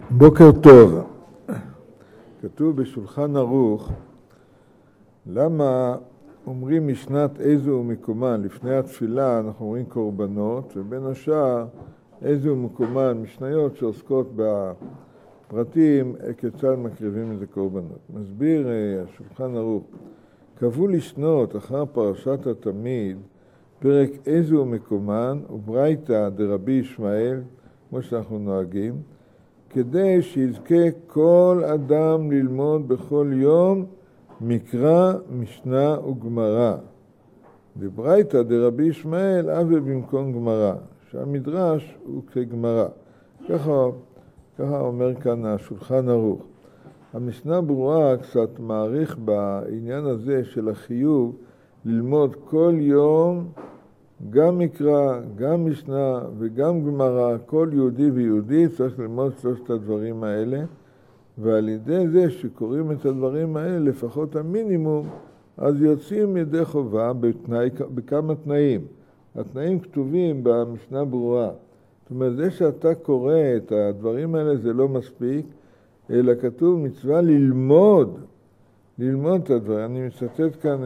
בוקר טוב. כתוב בשולחן ערוך, למה אומרים משנת איזו ומקומן? לפני התפילה אנחנו אומרים קורבנות, ובין השאר איזו ומקומן, משניות שעוסקות בפרטים, כיצד מקריבים את הקורבנות. מסביר השולחן ערוך, קבעו לשנות אחר פרשת התמיד, פרק איזו ומקומן, וברייתא דרבי ישמעאל, כמו שאנחנו נוהגים, כדי שיזכה כל אדם ללמוד בכל יום מקרא, משנה וגמרא. דברייתא דרבי ישמעאל אבי במקום גמרא, שהמדרש הוא כגמרא. ככה אומר כאן השולחן ערוך. המשנה ברורה קצת מעריך בעניין הזה של החיוב ללמוד כל יום גם מקרא, גם משנה וגם גמרא. כל יהודי ויהודי צריך ללמוד שלושת הדברים האלה, ועל ידי זה שקוראים את הדברים האלה, לפחות המינימום, אז יוצאים ידי חובה בכמה תנאים. התנאים כתובים במשנה ברורה. זאת אומרת, זה שאתה קורא את הדברים האלה זה לא מספיק, אלא כתוב מצווה ללמוד את הדברים. אני מצטט כאן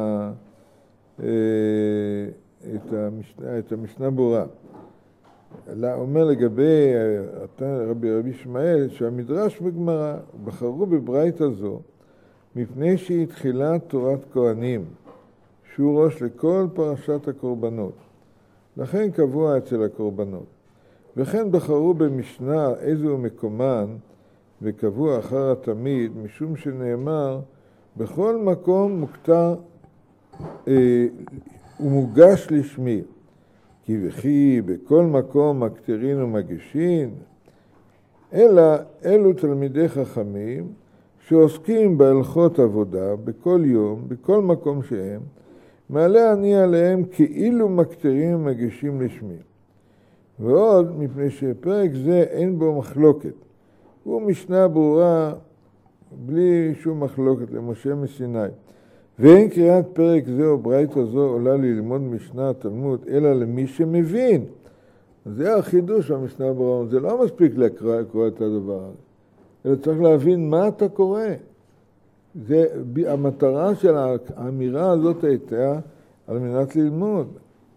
את המשנה ברורה. אומר לגבי רבי ישמעאל שהמדרש בגמרא בחרו בברייתא זו מפני שהיא תחילת תורת כהנים, שהוא ראש לכל פרשת הקורבנות. לכן קבוע אצל הקורבנות. וכן בחרו במשנה איזו מקומן וקבוע אחר התמיד, משום שנאמר בכל מקום מוכתר ומוגש לשמי, כי וכי בכל מקום מקטרין ומגישין, אלא אלו תלמידי חכמים שעוסקים בהלכות עבודה בכל יום, בכל מקום שהם, מעלה אני עליהם כאילו מקטרין ומגישים לשמי. ועוד מפני שפרק זה אין בו מחלוקת, הוא משנה ברורה בלי שום מחלוקת למשה מסיני. ואין קריאת פרק זה או ברייתא זו עולה ללמוד משנה התלמוד, אלא למי שמבין. זה החידוש במשנה ברורה. זה לא מספיק לקרוא את הדבר הזה, אלא צריך להבין מה אתה קורא. המטרה של האמירה הזאת הייתה על מנת ללמוד,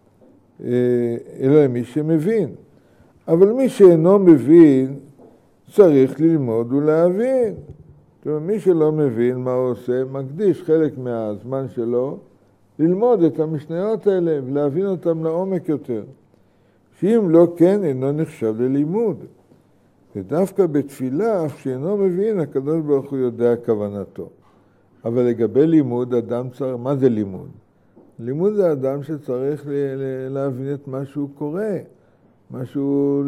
אלא למי שמבין. אבל מי שאינו מבין צריך ללמוד ולהבין. מי שלא מבין מה הוא עושה, מקדיש חלק מהזמן שלו ללמוד את המשניות האלה ולהבין אותם לעומק יותר. שאם לא כן, אינו נחשב ללימוד. ודווקא בתפילה, אף שאינו מבין, הקדוש ברוך הוא יודע כוונתו. אבל לגבי לימוד, אדם צריך, מה זה לימוד? לימוד זה אדם שצריך להבין את מה שהוא קורא, משהו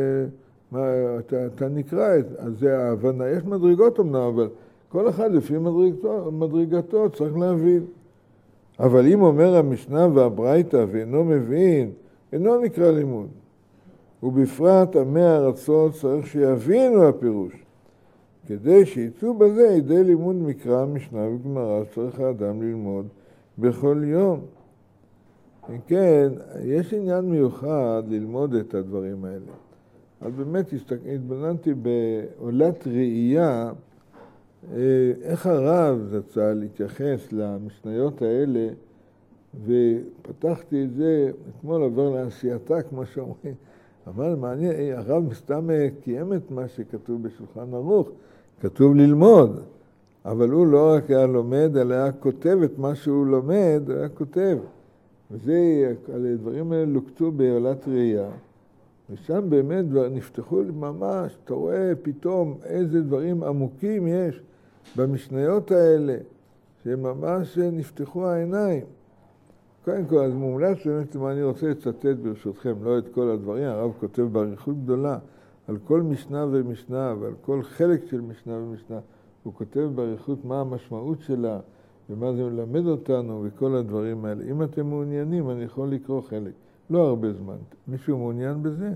אתה נקרא, אז זה ההבנה. יש מדרגות אמנם, אבל כל אחד לפי מדרגתו צריך להבין. אבל אם אומר המשנה והברייתא ואינו מבין, אינו נקרא לימוד. ובפרט עמי הארצות צריך שיבינו הפירוש. כדי שיצאו בזה ידי לימוד מקרא, משנה וגמרא, צריך האדם ללמוד בכל יום. כן, יש עניין מיוחד ללמוד את הדברים האלה. אז באמת התבוננתי בעולת ראייה, איך הרב זצ"ל להתייחס למשניות האלה, ופתחתי את זה, אתמול עובר לעשייתה, כמו שאומרים. אבל מעניין, הרב סתם קיים את מה שכתוב בשולחן ערוך, כתוב ללמוד, אבל הוא לא רק היה לומד, אלא היה כותב את מה שהוא לומד, הוא היה כותב. וזה, הדברים האלה לוקטו בעולת ראייה. ושם באמת נפתחו ממש, אתה רואה פתאום איזה דברים עמוקים יש במשניות האלה, שממש נפתחו העיניים. קודם כל, אז מומלץ באמת מה אני רוצה לצטט ברשותכם, לא את כל הדברים, הרב כותב באריכות גדולה, על כל משנה ומשנה ועל כל חלק של משנה ומשנה, הוא כותב באריכות מה המשמעות שלה ומה זה מלמד אותנו וכל הדברים האלה. אם אתם מעוניינים, אני יכול לקרוא חלק. לא הרבה זמן. מישהו מעוניין בזה?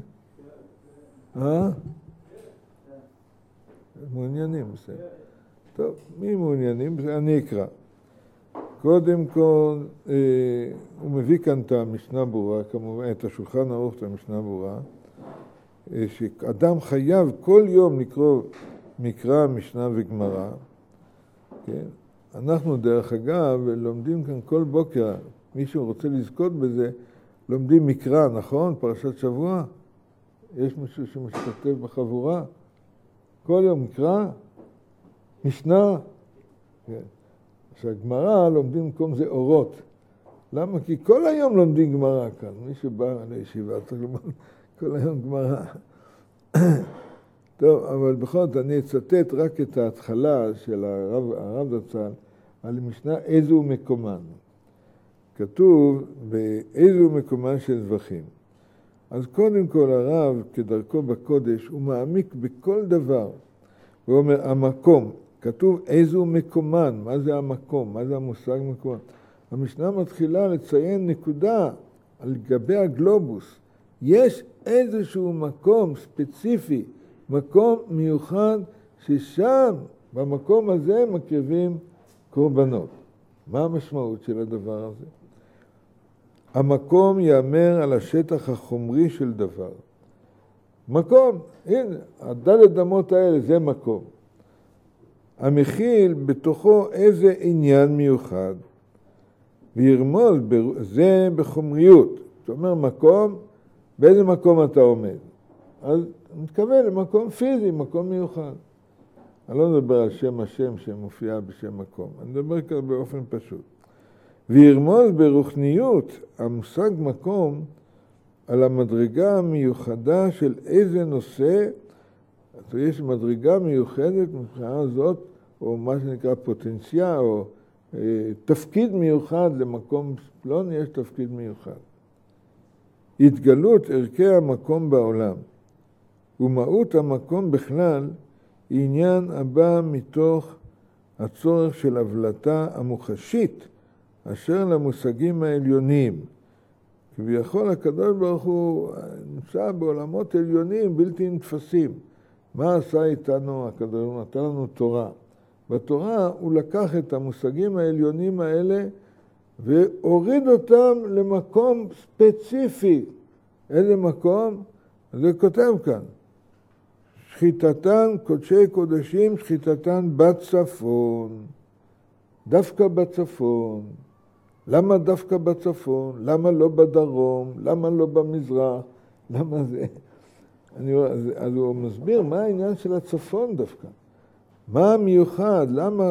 מעוניינים, בסדר. טוב, מי מעוניינים? אני אקרא. קודם כל, הוא מביא כאן את המשנה ברורה, כמובן, את השולחן ערוך, את המשנה ברורה, שאדם חייב כל יום לקרוא מקרא, משנה וגמרא, כן? אנחנו דרך אגב לומדים כאן כל בוקר, מישהו רוצה לזכות בזה, לומדים מקרא, נכון? פרשת שבוע? יש מישהו שמשתתף בחבורה? כל יום מקרא, משנה. כן. עכשיו, גמרא לומדים במקום זה אורות. למה? כי כל היום לומדים גמרא כאן. מי שבא לישיבה צריך ללמוד כל היום גמרא. טוב, אבל בכל זאת אני אצטט רק את ההתחלה של הרב זצ"ל על משנה איזו מקומן. כתוב באיזו מקומן של זבחים. אז קודם כל הרב כדרכו בקודש הוא מעמיק בכל דבר. הוא אומר המקום, כתוב איזו מקומן, מה זה המקום, מה זה המושג מקומן. המשנה מתחילה לציין נקודה על גבי הגלובוס. יש איזשהו מקום ספציפי, מקום מיוחד ששם במקום הזה מקריבים קורבנות. מה המשמעות של הדבר הזה? המקום יאמר על השטח החומרי של דבר. מקום, הנה, הדלת אמות האלה זה מקום. המכיל בתוכו איזה עניין מיוחד, וירמוז זה בחומריות. זאת אומרת, מקום, באיזה מקום אתה עומד? אז אני מתכוון למקום פיזי, מקום מיוחד. אני לא מדבר על שם השם שמופיע בשם מקום, אני מדבר כאן באופן פשוט. וירמוז ברוחניות, המושג מקום, על המדרגה המיוחדה של איזה נושא, אז יש מדרגה מיוחדת מבחינה זאת, או מה שנקרא פוטנציה, או תפקיד מיוחד למקום פלוני, יש תפקיד מיוחד. התגלות ערכי המקום בעולם, ומהות המקום בכלל, היא עניין הבא מתוך הצורך של הבלטה המוחשית, אשר למושגים העליונים. כביכול הקדוש ברוך הוא נמצא בעולמות עליונים בלתי נתפסים. מה עשה איתנו הקדוש ברוך הוא? נתן לנו תורה. בתורה הוא לקח את המושגים העליונים האלה והוריד אותם למקום ספציפי. איזה מקום? זה כותב כאן. שחיטתן קודשי קודשים, שחיטתן בצפון. דווקא בצפון. למה דווקא בצפון? למה לא בדרום? למה לא במזרח? למה זה? אז הוא מסביר מה העניין של הצפון דווקא. מה המיוחד? למה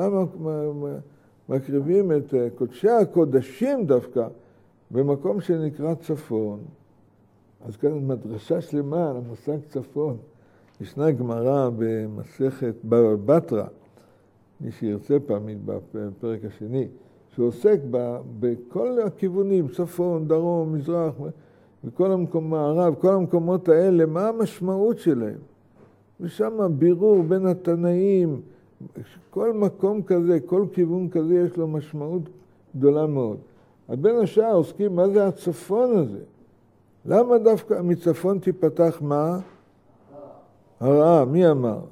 מקריבים את קודשי הקודשים דווקא במקום שנקרא צפון? אז כאן מדרשה שלמה על המושג צפון. ישנה גמרא במסכת בבא בתרא, מי שירצה פעמים בפרק השני, שעוסק בכל הכיוונים, צפון, דרום, מזרח, וכל המקום מערב, כל המקומות האלה, מה המשמעות שלהם? ושם בירור בין התנאים, כל מקום כזה, כל כיוון כזה יש לו משמעות גדולה מאוד. אז בין השאר עוסקים, מה זה הצפון הזה? למה דווקא מצפון תיפתח מה? הרעה. מי אמר?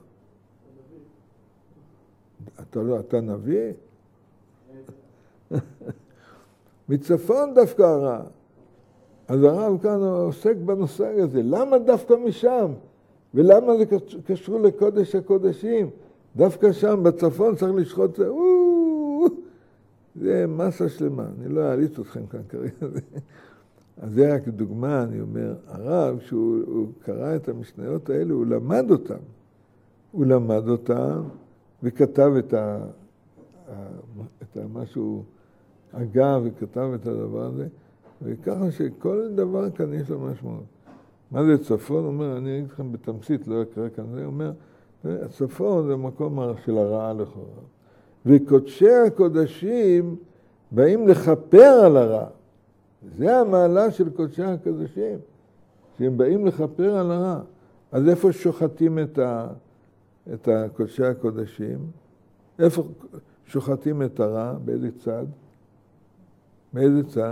אתה נביא? מצפון דווקא הרע. אז הרב כאן עוסק בנושא הזה. למה דווקא משם? ולמה זה קשור לקודש הקודשים? דווקא שם בצפון צריך לשחוט, זה מסה שלמה. אני לא אעליץ אתכם כאן כרגע. אז זה רק דוגמה, אני אומר, הרב, שהוא קרא את המשניות האלה, הוא למד אותם. הוא למד אותם וכתב את מה שהוא הגה וכתב את הדבר הזה, וככה שכל דבר כאן יש לו משמעות. מה זה צפון? הוא אומר, אני אגיד לכם בתמצית, לא אקרא כאן זה, הוא אומר, הצפון זה מקום של הרעה לכאורה. וקודשי הקודשים באים לכפר על הרע. זה המעלה של קודשי הקודשים, שהם באים לכפר על הרע. אז איפה שוחטים את קודשי הקודשים? איפה שוחטים את הרע? באיזה צד? באיזה צד?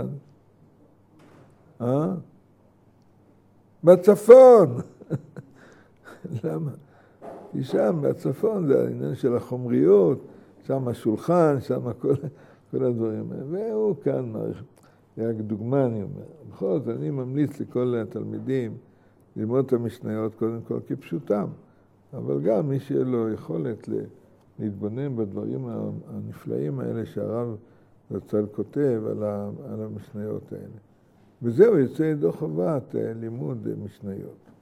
בצפון. למה? כי שם בצפון זה העניין של החומריות, שם השולחן, שם כל הדברים האלה. והוא כאן מעריך. זה רק דוגמה, אני אומר. בכל זאת, אני ממליץ לכל התלמידים ללמוד את המשניות קודם כל כפשוטם, אבל גם מי שיהיה לו יכולת להתבונן בדברים הנפלאים האלה שהרב זצ"ל כותב על המשניות האלה. וזהו, יוצא ידו חובת לימוד משניות.